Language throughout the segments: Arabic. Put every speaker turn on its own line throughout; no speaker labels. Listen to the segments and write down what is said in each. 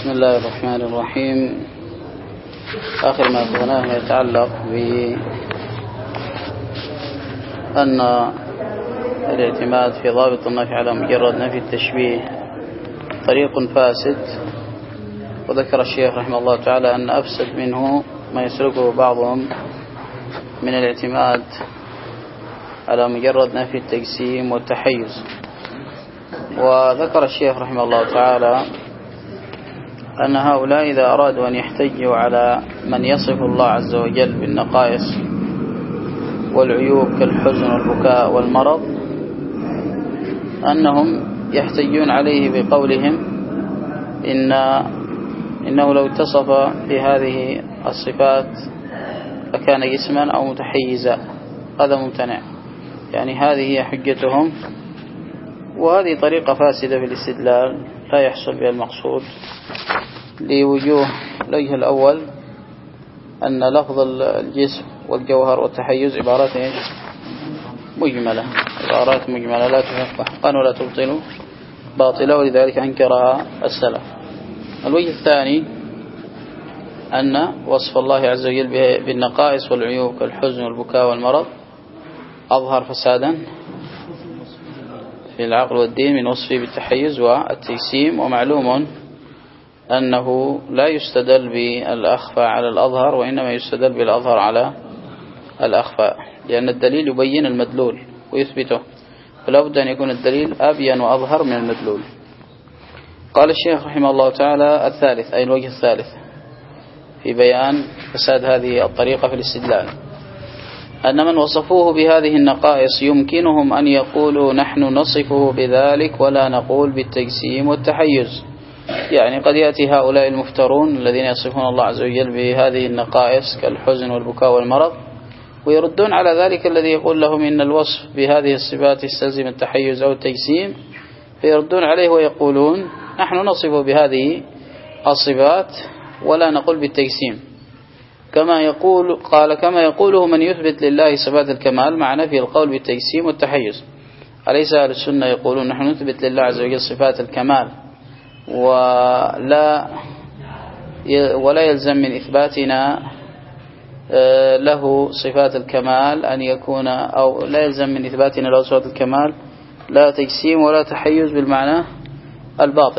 بسم الله الرحمن الرحيم. آخر ما أخذناه يتعلق بأن الاعتماد في ضابط النفي على مجرد نفي التشبيه طريق فاسد، وذكر الشيخ رحمه الله تعالى أن أفسد منه ما يسلكه بعضهم من الاعتماد على مجرد نفي التجسيم والتحيز. وذكر الشيخ رحمه الله تعالى أن هؤلاء إذا أرادوا أن يحتجوا على من يصف الله عز وجل بالنقائص والعيوب كالحزن والبكاء والمرض، أنهم يحتجون عليه بقولهم إنه لو اتصف بهذه الصفات فكان جسما أو متحيزا. هذا ممتنع، يعني هذه هي حجتهم، وهذه طريقة فاسدة في الاستدلال لا يحصل بها المقصود لوجوه. الوجه الأول أن لفظ الجسم والجوهر والتحيز عبارات مجملة، عبارات مجملة لا تفهم حقا ولا تبطل باطلة، ولذلك أنكرها السلف. الوجه الثاني أن وصف الله عز وجل بالنقائص والعيوب كالحزن والبكاء والمرض أظهر فسادا في العقل والدين من وصفه بالتحيز والتجسيم، ومعلوم أنه لا يستدل بالأخفى على الأظهر، وإنما يستدل بالأظهر على الأخفى، لأن الدليل يبين المدلول ويثبته، فلا بد أن يكون الدليل أبين وأظهر من المدلول. قال الشيخ رحمه الله تعالى الثالث، أي الوجه الثالث في بيان فساد هذه الطريقة في الاستدلال، أن من وصفوه بهذه النقائص يمكنهم أن يقولوا نحن نصفه بذلك ولا نقول بالتجسيم والتحيز. يعني قد يأتي هؤلاء المفترون الذين يصفون الله عز وجل بهذه النقائص كالحزن والبكاء والمرض، ويردون على ذلك الذي يقول لهم إن الوصف بهذه الصفات يستلزم التحيز أو التجسيم، فيردون عليه ويقولون نحن نصفه بهذه الصفات ولا نقول بالتجسيم، كما يقوله من يثبت لله صفات الكمال مع نفي القول بالتجسيم والتحيز. أليس أهل السنة يقولون نحن نثبت لله عز وجل صفات الكمال ولا يلزم من إثباتنا له صفات الكمال أن يكون، أو لا يلزم من إثباتنا له صفات الكمال لا تجسيم ولا تحيز بالمعنى الباطل.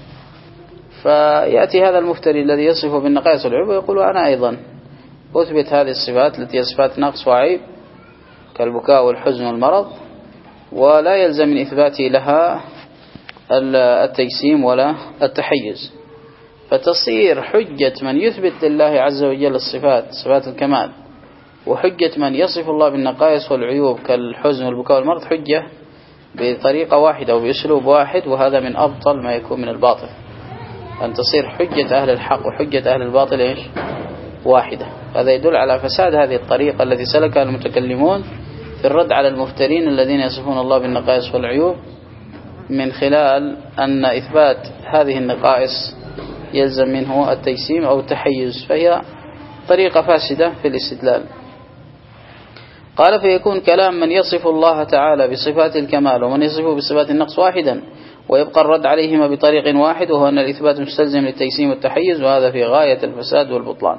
فيأتي هذا المفتري الذي يصفه بالنقائص والعيوب ويقول أنا أيضا أثبت هذه الصفات التي هي صفات نقص وعيب كالبكاء والحزن والمرض، ولا يلزم من إثباتي لها التجسيم ولا التحيز. فتصير حجة من يثبت لله عز وجل الصفات صفات الكمال وحجة من يصف الله بالنقائص والعيوب كالحزن والبكاء والمرض حجة بطريقة واحدة وبأسلوب واحد، وهذا من أبطل ما يكون من الباطل، أن تصير حجة أهل الحق وحجة أهل الباطل واحدة. هذا يدل على فساد هذه الطريقة التي سلكها المتكلمون في الرد على المفترين الذين يصفون الله بالنقائص والعيوب من خلال أن إثبات هذه النقائص يلزم منه التجسيم أو التحيز، فهي طريقة فاسدة في الاستدلال. قال فيكون كلام من يصف الله تعالى بصفات الكمال ومن يصفه بصفات النقص واحدا، ويبقى الرد عليهما بطريق واحد، وهو أن الإثبات مستلزم للتجسيم والتحيز، وهذا في غاية الفساد والبطلان.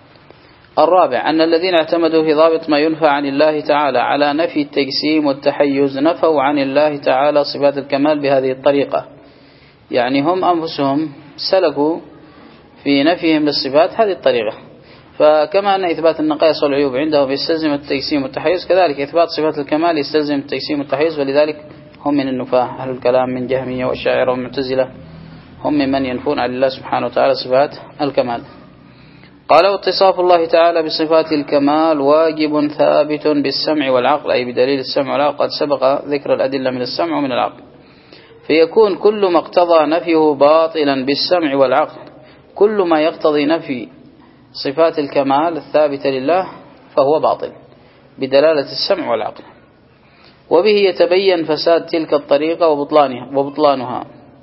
الرابع أن الذين اعتمدوا في ضابط ما ينفى عن الله تعالى على نفي التجسيم والتحيز نفوا عن الله تعالى صفات الكمال بهذه الطريقة، يعني هم أنفسهم سلكوا في نفيهم للصفات هذه الطريقة. فكما أن إثبات النقائص والعيوب عندهم يستلزم التجسيم والتحيز، كذلك إثبات صفات الكمال يستلزم التجسيم والتحيز، ولذلك هم من النفاة أهل الكلام من جهمية والشاعرة والمعتزلة، هم ممن ينفون عن الله سبحانه وتعالى صفات الكمال. قال واتصاف الله تعالى بصفات الكمال واجب ثابت بالسمع والعقل، أي بدليل السمع والعقل، قد سبق ذكر الأدلة من السمع ومن العقل. فيكون كل ما اقتضى نفيه باطلا بالسمع والعقل، كل ما يقتضي نفي صفات الكمال الثابتة لله فهو باطل بدلالة السمع والعقل، وبه يتبين فساد تلك الطريقة وبطلانها.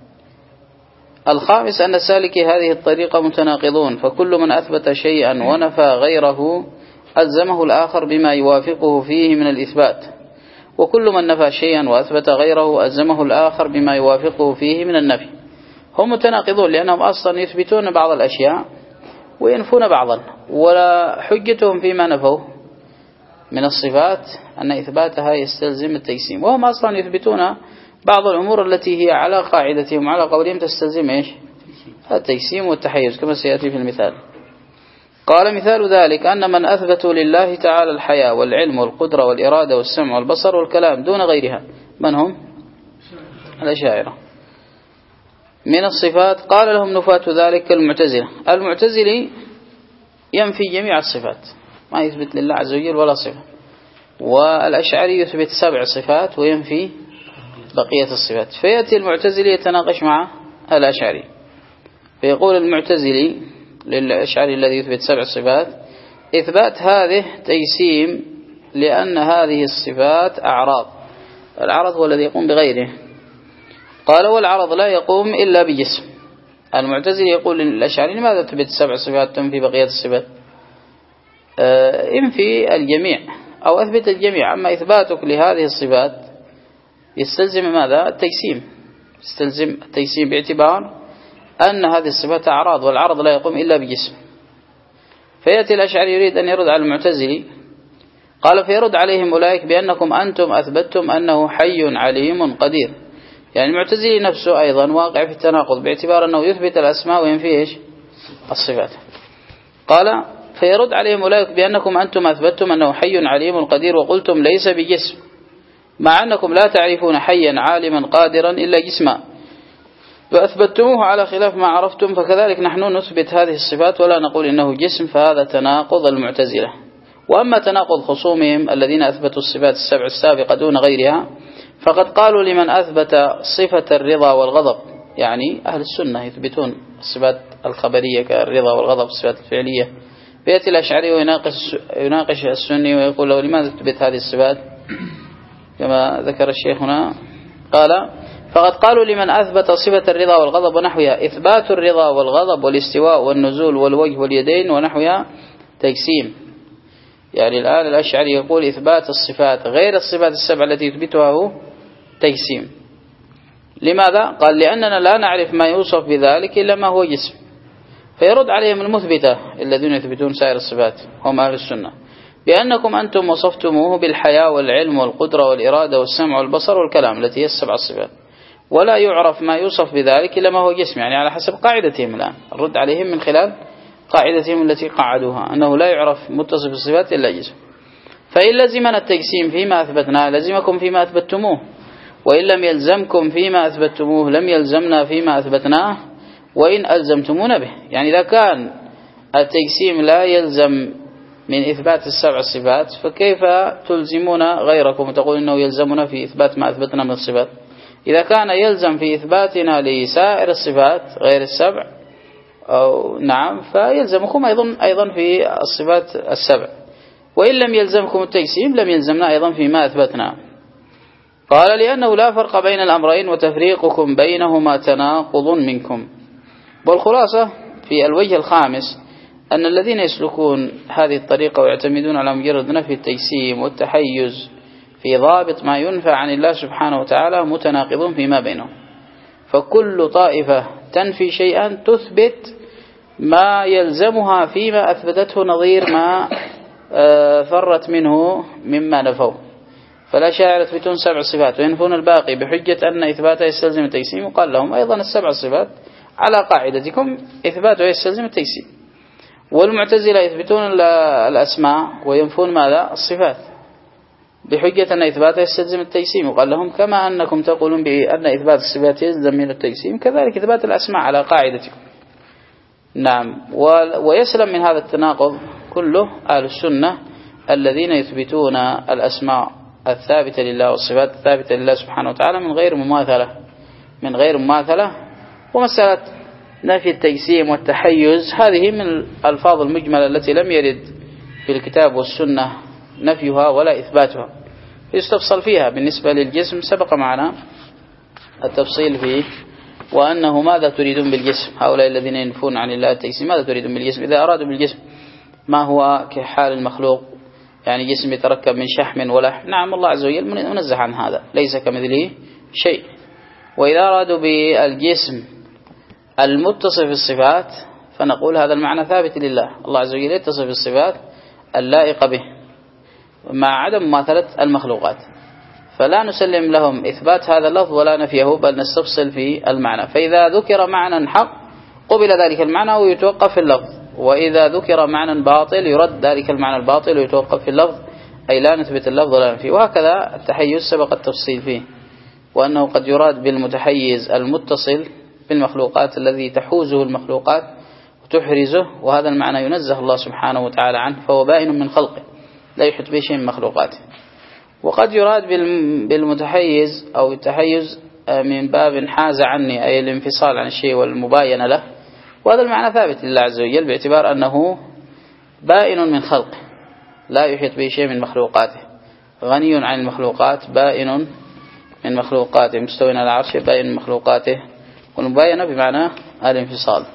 الخامس أن سالكي هذه الطريقة متناقضون، فكل من أثبت شيئا ونفى غيره ألزمه الآخر بما يوافقه فيه من الإثبات، وكل من نفى شيئا وأثبت غيره ألزمه الآخر بما يوافقه فيه من النفي. هم متناقضون لأنهم أصلا يثبتون بعض الأشياء وينفون بعضا، ولا حجتهم فيما نفوا من الصفات أن إثباتها يستلزم التجسيم، وهم أصلا يثبتون بعض الأمور التي هي على قاعدتهم على قولهم تستلزم إيش؟ التجسيم والتحيز كما سيأتي في المثال. قال مثال ذلك أن من أثبتوا لله تعالى الحياة والعلم والقدرة والإرادة والسمع والبصر والكلام دون غيرها، من هم؟ الأشاعرة من الصفات. قال لهم نفاة ذلك المعتزلة. المعتزلي ينفي جميع الصفات، ما يثبت لله عز وجل ولا صفة، والأشعري يثبت 7 صفات وينفي بقية الصفات. فيأتي المعتزلي يتناقش مع الأشعري، فيقول المعتزلي للأشعري الذي يثبت 7 صفات: إثبات هذه تجسيم، لأن هذه الصفات أعراض، العرض هو الذي يقوم بغيره. قال والعرض لا يقوم إلا بجسم. المعتزلي يقول للأشعري: لماذا تثبت 7 صفات تنفي بقية الصفات؟ انفي الجميع أو أثبت الجميع، أما إثباتك لهذه الصفات يستلزم ماذا؟ التجسيم، يستلزم التجسيم باعتبار أن هذه الصفات أعراض، والعرض لا يقوم إلا بجسم. فيأتي الأشعري يريد أن يرد على المعتزلي، قال: فيرد عليهم أولئك بأنكم أنتم أثبتتم أنه حي عليم قدير. يعني المعتزلي نفسه أيضا واقع في التناقض، باعتبار أنه يثبت الأسماء وينفي إيش؟ الصفات. قال: فيرد عليهم أولئك بأنكم أنتم أثبتتم أنه حي عليم قدير وقلتم ليس بجسم، مع أنكم لا تعرفون حيا عالما قادرا إلا جسما، فأثبتموه على خلاف ما عرفتم، فكذلك نحن نثبت هذه الصفات ولا نقول إنه جسم، فهذا تناقض المعتزلة. وأما تناقض خصومهم الذين أثبتوا الصفات 7 السابقة دون غيرها، فقد قالوا لمن أثبت صفة الرضا والغضب، يعني أهل السنة يثبتون الصفات الخبرية كالرضا والغضب الصفات الفعلية، فيأتي الأشعري ويناقش السني ويقول له: لماذا تثبت هذه الصفات؟ كما ذكر الشيخ هنا قال: فقد قالوا لمن أثبت صفة الرضا والغضب ونحوها: إثبات الرضا والغضب والاستواء والنزول والوجه واليدين ونحوها تجسيم. يعني الآن الأشعري يقول إثبات الصفات غير الصفات 7 التي يثبتها هو تجسيم. لماذا؟ قال: لأننا لا نعرف ما يوصف بذلك إلا ما هو جسم. فيرد عليهم المثبتة الذين يثبتون سائر الصفات هم أهل السنة بأنكم أنتم وصفتموه بالحياة والعلم والقدرة والإرادة والسمع والبصر والكلام التي هي 7 الصفات، ولا يعرف ما يوصف بذلك إلا ما هو جسم، يعني على حسب قاعدتهم. الآن الرد عليهم من خلال قاعدتهم التي قعدوها أنه لا يعرف متصف الصفات إلا جسم. فإن لزمنا التجسيم فيما أثبتناه لزمكم فيما أثبتموه، وإن لم يلزمكم فيما أثبتموه لم يلزمنا فيما أثبتناه وإن ألزمتمونا به. يعني إذا كان التجسيم لا يلزم من إثبات 7 الصفات، فكيف تلزمون غيركم وتقول إنه يلزمنا في إثبات ما أثبتنا من الصفات؟ إذا كان يلزم في إثباتنا لسائر الصفات غير 7 أو نعم، فيلزمكم أيضا في الصفات 7، وإن لم يلزمكم التجسيم لم يلزمنا أيضا فيما أثبتنا. قال: لأنه لا فرق بين الأمرين وتفريقكم بينهما تناقض منكم. والخلاصة في الوجه الخامس أن الذين يسلكون هذه الطريقة ويعتمدون على مجرد نفي التجسيم والتحيز في ضابط ما ينفى عن الله سبحانه وتعالى متناقضون فيما بينهم. فكل طائفة تنفي شيئا تثبت ما يلزمها فيما أثبتته نظير ما فرت منه مما نفوا. فالأشاعرة يثبتون 7 صفات وينفون الباقي بحجة أن إثباتها يستلزم التجسيم، وقال لهم أيضا 7 صفات على قاعدتكم إثباتها يستلزم التجسيم. والمعتزلة يثبتون الأسماء وينفون ماذا؟ الصفات بحجة أن إثباتها يستلزم التجسيم، وقال لهم كما أنكم تقولون بأن إثبات الصفات يلزم من التجسيم كذلك إثبات الأسماء على قاعدتكم. نعم. ويسلم من هذا التناقض كله أهل السنة الذين يثبتون الأسماء الثابتة لله والصفات الثابتة لله سبحانه وتعالى من غير مماثلة. ومسألة نفي التجسيم والتحيز هذه من الألفاظ المجملة التي لم يرد في الكتاب والسنة نفيها ولا إثباتها، يستفصل فيها. بالنسبة للجسم سبق معنا التفصيل فيه، وأنه ماذا تريدون بالجسم؟ هؤلاء الذين ينفون عن الله التجسيم ماذا تريدون بالجسم؟ إذا أرادوا بالجسم ما هو كحال المخلوق، يعني جسم يتركب من شحم ولحم. نعم، الله عز وجل منزه عن هذا، ليس كمثله شيء. وإذا أرادوا بالجسم المتصف بالصفات فنقول هذا المعنى ثابت لله، الله عز وجل يتصف بالصفات اللائقة به مع عدم مماثلة المخلوقات، فلا نسلم لهم إثبات هذا اللفظ ولا نفيه، بل نستفصل في المعنى. فإذا ذكر معنى حق قبل ذلك المعنى ويتوقف في اللفظ، وإذا ذكر معنى باطل يرد ذلك المعنى الباطل ويتوقف في اللفظ، أي لا نثبت اللفظ ولا نفيه. وهكذا التحيز سبق التفصيل فيه، وأنه قد يراد بالمتحيز المتصل بالمخلوقات الذي تحوزه المخلوقات وتحرزه، وهذا المعنى ينزه الله سبحانه وتعالى عنه، فهو بائن من خلقه لا يحيط به شيء من مخلوقاته. وقد يراد بالمتحيز أو التحيز من باب حاز عني، أي الانفصال عن الشيء والمباينة له، وهذا المعنى ثابت لله عز وجل باعتبار أنه بائن من خلقه لا يحيط به شيء من مخلوقاته، غني عن المخلوقات، بائن من مخلوقاته، مستوى على العرش، بائن من مخلوقاته، والمباينة بمعنى الانفصال.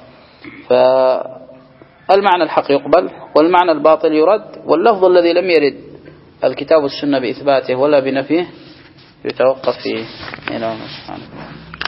فالمعنى الحق يقبل والمعنى الباطل يرد، واللفظ الذي لم يرد الكتاب والسنة بإثباته ولا بنفيه يتوقف فيه. إلى سبحانه.